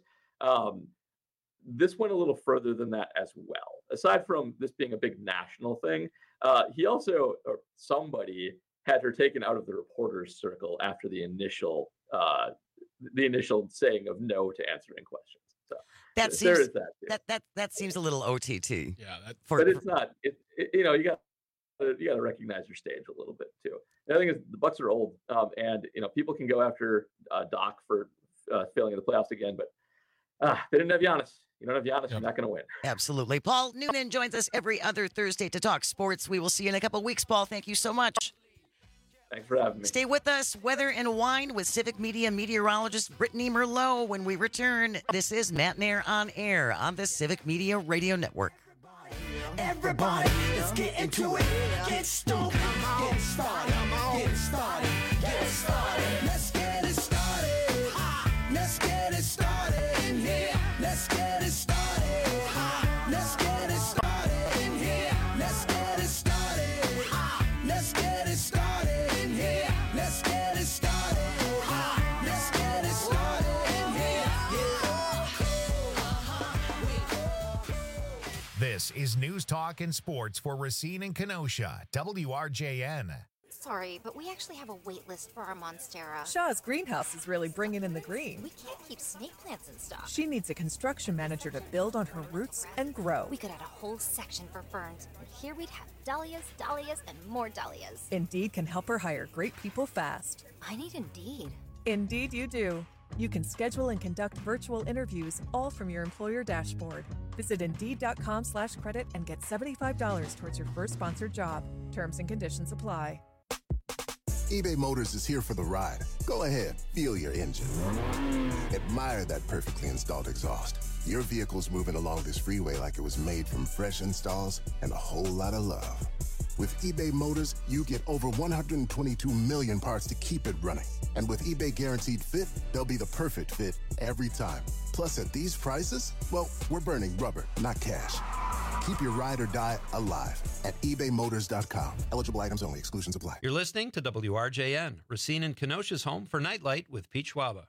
This went a little further than that as well. Aside from this being a big national thing, he also, or somebody, had her taken out of the reporter's circle after the initial saying of no to answering questions. So that seems a little OTT. Yeah, but it's not. You got to recognize your stage a little bit too. The other thing is the Bucks are old, and people can go after Doc for failing in the playoffs again, but they didn't have Giannis. You don't have Giannis, you're not going to win. Absolutely. Paul Noonan joins us every other Thursday to talk sports. We will see you in a couple of weeks, Paul. Thank you so much. Thanks for having me. Stay with us. Weather and Wine with Civic Media meteorologist Brittany Merlot. When we return, this is Matt Nair on air on the Civic Media Radio Network. Everybody, let's get into it. Get stoked. Get it started. Get it started. Get it started. Let's get it started. Let's get it started in here. Let's get it started. Let's get it started in here. Let's get it started. Let's get it started in here. Let's get it started. Let's get it started in here. This is News Talk and Sports for Racine and Kenosha, WRJN. sorry, but we actually have a wait list for our Monstera. Shaw's greenhouse is really bringing in the green. We can't keep snake plants in stock. She needs a construction manager to build on her roots and grow. We could add a whole section for ferns, and here we'd have dahlias, dahlias, and more dahlias. Indeed can help her hire great people fast. I need Indeed. Indeed you do. You can schedule and conduct virtual interviews all from your employer dashboard. Visit Indeed.com/credit and get $75 towards your first sponsored job. Terms and conditions apply. eBay Motors is here for the ride. Go ahead, feel your engine. Admire that perfectly installed exhaust. Your vehicle's moving along this freeway like it was made from fresh installs and a whole lot of love. With eBay Motors, you get over 122 million parts to keep it running. And with eBay Guaranteed Fit, they'll be the perfect fit every time. Plus, at these prices, well, we're burning rubber, not cash. Keep your ride or die alive at ebaymotors.com. Eligible items only. Exclusions apply. You're listening to WRJN, Racine and Kenosha's home for Nightlight with Pete Schwaba.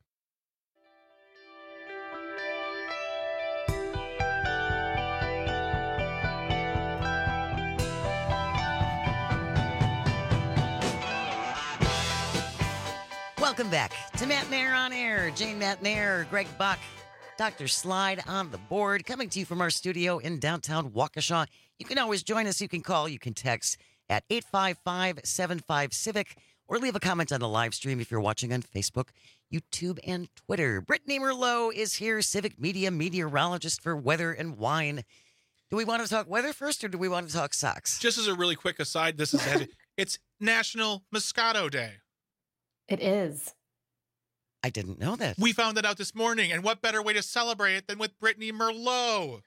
Welcome back to Matt Nair on Air. Jane Matt Nair, Greg Buck, Dr. Slide on the board, coming to you from our studio in downtown Waukesha. You can always join us. You can call, you can text at 855-75-CIVIC, or leave a comment on the live stream if you're watching on Facebook, YouTube, and Twitter. Brittany Merlot is here, Civic Media meteorologist for Weather and Wine. Do we want to talk weather first, or do we want to talk socks? Just as a really quick aside, this is heavy. It's National Moscato Day. It is. I didn't know that. We found that out this morning, and what better way to celebrate it than with Brittany Merlot?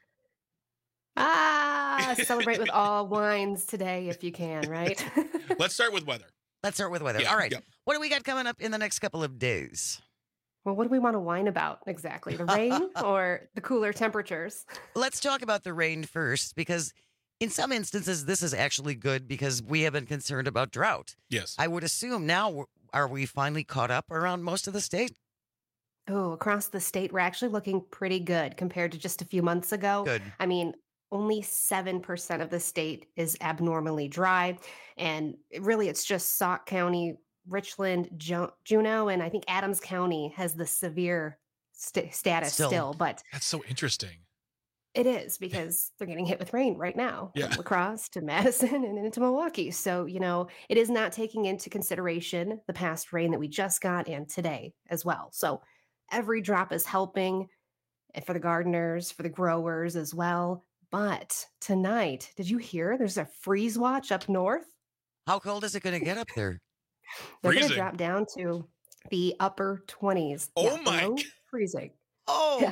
Celebrate with all wines today if you can, right? Let's start with weather. Yeah, all right. Yeah. What do we got coming up in the next couple of days? Well, what do we want to whine about exactly? The rain or the cooler temperatures? Let's talk about the rain first, because in some instances, this is actually good because we have been concerned about drought. Yes. I would assume now, are we finally caught up around most of the state? Oh, across the state, we're actually looking pretty good compared to just a few months ago. Good. I mean, only 7% of the state is abnormally dry. And really, it's just Sauk County, Richland, Juneau, and I think Adams County has the severe status still. But that's so interesting. It is, because they're getting hit with rain right now. Yeah. From La Crosse to Madison and into Milwaukee. So, it is not taking into consideration the past rain that we just got and today as well. So every drop is helping, and for the gardeners, for the growers as well. But tonight, did you hear there's a freeze watch up north? How cold is it going to get up there? They're going to drop down to the upper 20s. Oh my! Below freezing. Oh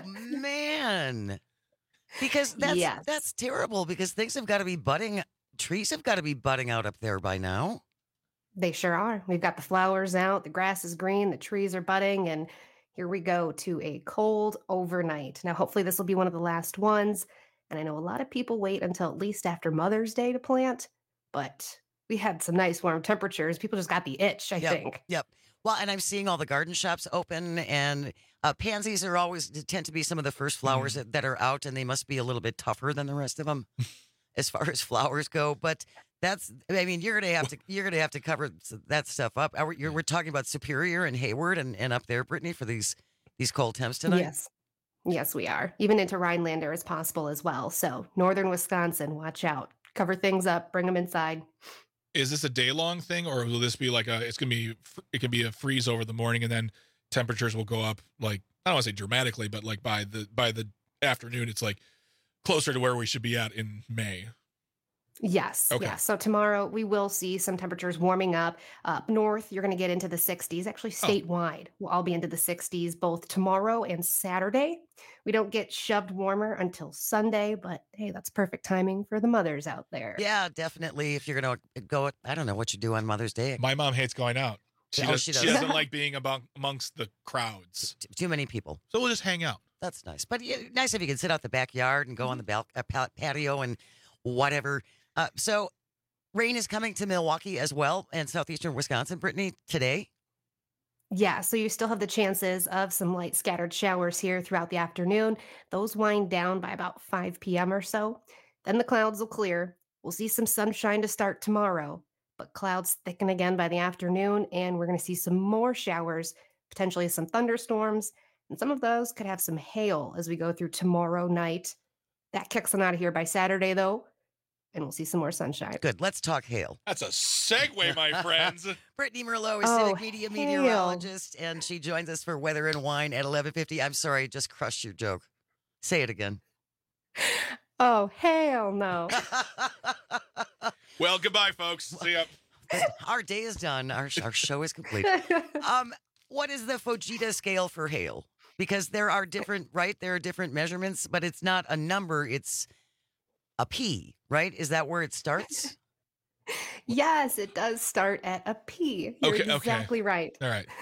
man. Because that's terrible, because things have got to be budding. Trees have got to be budding out up there by now. They sure are. We've got the flowers out. The grass is green. The trees are budding. And here we go to a cold overnight. Now, hopefully this will be one of the last ones. And I know a lot of people wait until at least after Mother's Day to plant. But we had some nice warm temperatures. People just got the itch, I think. Yep. Well, and I'm seeing all the garden shops open, and pansies tend to be some of the first flowers that are out, and they must be a little bit tougher than the rest of them as far as flowers go. But you're gonna have to cover that stuff up. We're talking about Superior and Hayward and up there, Brittany, for these cold temps tonight. Yes, we are. Even into Rhinelander is possible as well. So northern Wisconsin, watch out. Cover things up. Bring them inside. Is this a day-long thing, or will this be like it can be a freeze over the morning, and then temperatures will go up, like, I don't want to say dramatically, but like by the afternoon, it's like closer to where we should be at in May? Yes. Okay. Yes. So tomorrow we will see some temperatures warming up. Up north, you're going to get into the 60s. Actually, statewide, we'll all be into the 60s both tomorrow and Saturday. We don't get shoved warmer until Sunday, but hey, that's perfect timing for the mothers out there. Yeah, definitely. If you're going to go, I don't know what you do on Mother's Day. My mom hates going out. She doesn't like being amongst the crowds. Too many people. So we'll just hang out. That's nice. But nice if you can sit out the backyard and go on the patio and whatever. So rain is coming to Milwaukee as well, and southeastern Wisconsin, Brittany, today. Yeah, so you still have the chances of some light scattered showers here throughout the afternoon. Those wind down by about 5 p.m. or so. Then the clouds will clear. We'll see some sunshine to start tomorrow. but clouds thicken again by the afternoon, and we're going to see some more showers, potentially some thunderstorms, and some of those could have some hail as we go through tomorrow night. That kicks on out of here by Saturday, though, and we'll see some more sunshine. Good. Let's talk hail. That's a segue, my friends. Brittany Merlot is Civic Media meteorologist, and she joins us for Weather and Wine at 11:50. I'm sorry, just crushed your joke. Say it again. Oh, hell no. Well, goodbye, folks. See ya. Our day is done. Our show is complete. What is the Fujita scale for hail? Because there are different, right? There are different measurements, but it's not a number. It's a P, right? Is that where it starts? Yes, it does start at a P. You're exactly right. All right.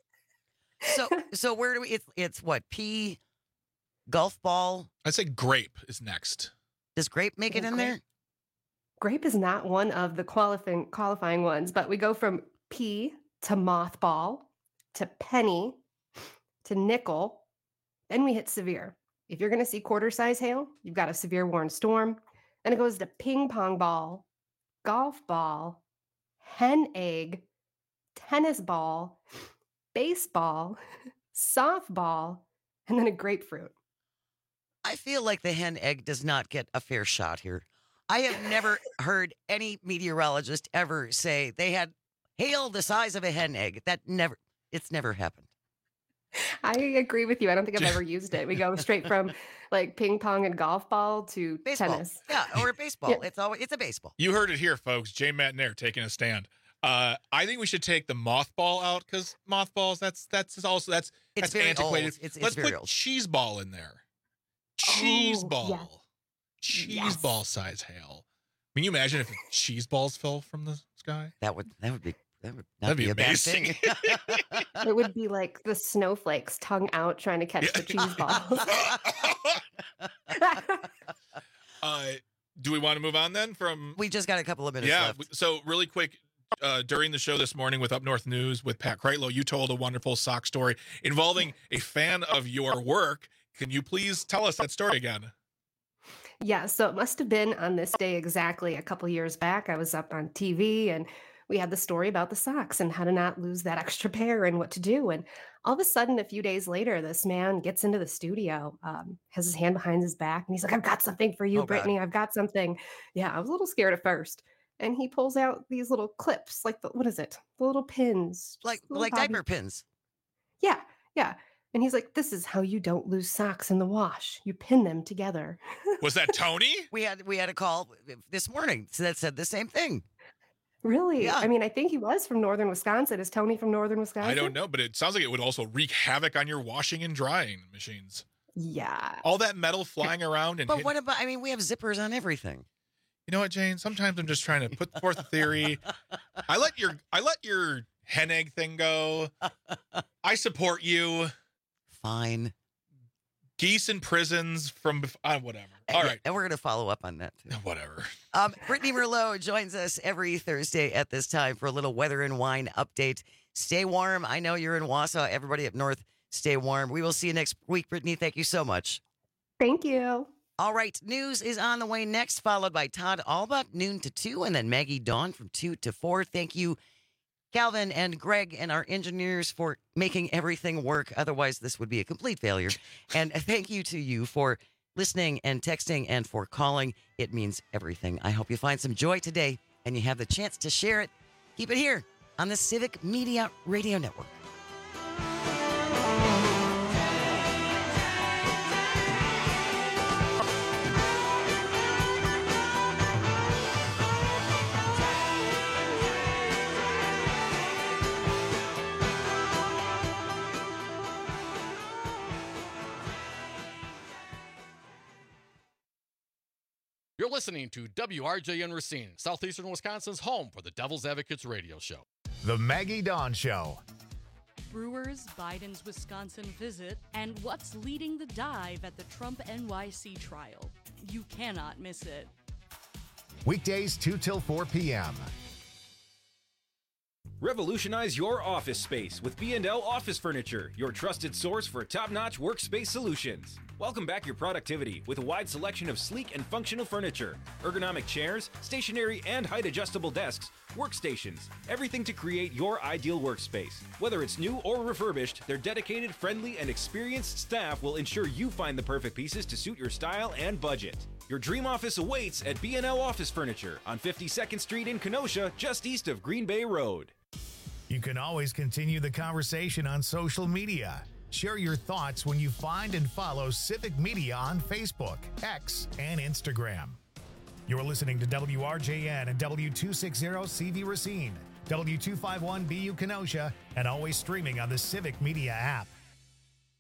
So where do we? It's what, P? Golf ball? I'd say grape is next. Does grape make it in there? Grape is not one of the qualifying ones, but we go from P to mothball to penny to nickel. Then we hit severe. If you're going to see quarter size hail, you've got a severe warned storm. Then it goes to ping pong ball, golf ball, hen egg, tennis ball, baseball, softball, and then a grapefruit. I feel like the hen egg does not get a fair shot here. I have never heard any meteorologist ever say they had hail the size of a hen egg. It's never happened. I agree with you. I don't think I've ever used it. We go straight from like ping pong and golf ball to tennis. Yeah, or baseball. Yeah. It's a baseball. You heard it here, folks. Jay Matnair taking a stand. I think we should take the mothball out because mothballs. That's antiquated. Old. Let's put cheese ball in there. Cheese ball. Yeah. Cheese ball size hail. Can you imagine if cheese balls fell from the sky? That would not be a amazing. bad thing. It would be like the snowflakes tongue out trying to catch the cheese balls. Do we want to move on then We just got a couple of minutes left. So really quick, during the show this morning with Up North News with Pat Kreitlow, you told a wonderful sock story involving a fan of your work. Can you please tell us that story again? Yeah, so it must have been on this day exactly a couple years back. I was up on TV and we had the story about the socks and how to not lose that extra pair and what to do. And all of a sudden, a few days later, this man gets into the studio, has his hand behind his back, and he's like, I've got something for you, Brittany. God. I've got something. Yeah, I was a little scared at first. And he pulls out these little clips, like, what is it? The little pins. Like diaper pins. Yeah. And he's like, this is how you don't lose socks in the wash. You pin them together. Was that Tony? We had a call this morning that said the same thing. Really? Yeah. I mean, I think he was from northern Wisconsin. Is Tony from northern Wisconsin? I don't know, but it sounds like it would also wreak havoc on your washing and drying machines. Yeah. All that metal flying around. But what about, we have zippers on everything. You know what, Jane? Sometimes I'm just trying to put forth a theory. I let your hen egg thing go. I support you. Fine. Geese in prisons from whatever. All right. And we're going to follow up on that too. Whatever. Brittany Merlot joins us every Thursday at this time for a little weather and wine update. Stay warm. I know you're in Wausau. Everybody up north, stay warm. We will see you next week. Brittany, thank you so much. Thank you. All right. News is on the way next, followed by Todd Alba, noon to 2, and then Maggie Dawn from 2 to 4. Thank you, Calvin and Greg and our engineers, for making everything work. Otherwise, this would be a complete failure. And thank you to you for listening and texting and for calling. It means everything. I hope you find some joy today and you have the chance to share it. Keep it here on the Civic Media Radio Network. You're listening to WRJN Racine, Southeastern Wisconsin's home for the Devil's Advocates radio show. The Maggie Dawn Show. Brewers, Biden's Wisconsin visit, and what's leading the dive at the Trump NYC trial. You cannot miss it. Weekdays 2 till 4 p.m. Revolutionize your office space with B&L Office Furniture, your trusted source for top-notch workspace solutions. Welcome back your productivity with a wide selection of sleek and functional furniture, ergonomic chairs, stationary and height-adjustable desks, workstations, everything to create your ideal workspace. Whether it's new or refurbished, their dedicated, friendly, and experienced staff will ensure you find the perfect pieces to suit your style and budget. Your dream office awaits at B&L Office Furniture on 52nd Street in Kenosha, just east of Green Bay Road. You can always continue the conversation on social media. Share your thoughts when you find and follow Civic Media on Facebook, X, and Instagram. You're listening to WRJN and W260CV Racine, W251BU Kenosha, and always streaming on the Civic Media app.